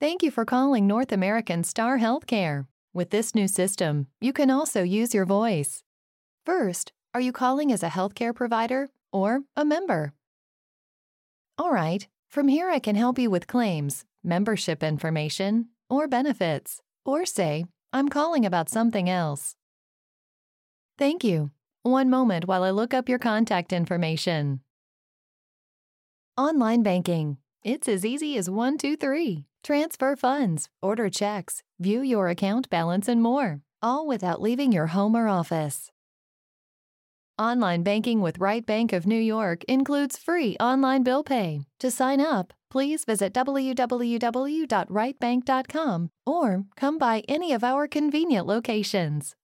Thank you for calling North American Star Healthcare. With this new system, you can also use your voice. First, are you calling as a healthcare provider or a member? All right, from here I can help you with claims, membership information, or benefits. Or say, I'm calling about something else. Thank you. One moment while I look up your contact information. Online banking. It's as easy as 1, 2, 3. Transfer funds, order checks, view your account balance, and more, all without leaving your home or office. Online banking with Right Bank of New York includes free online bill pay. To sign up, please visit www.rightbank.com or come by any of our convenient locations.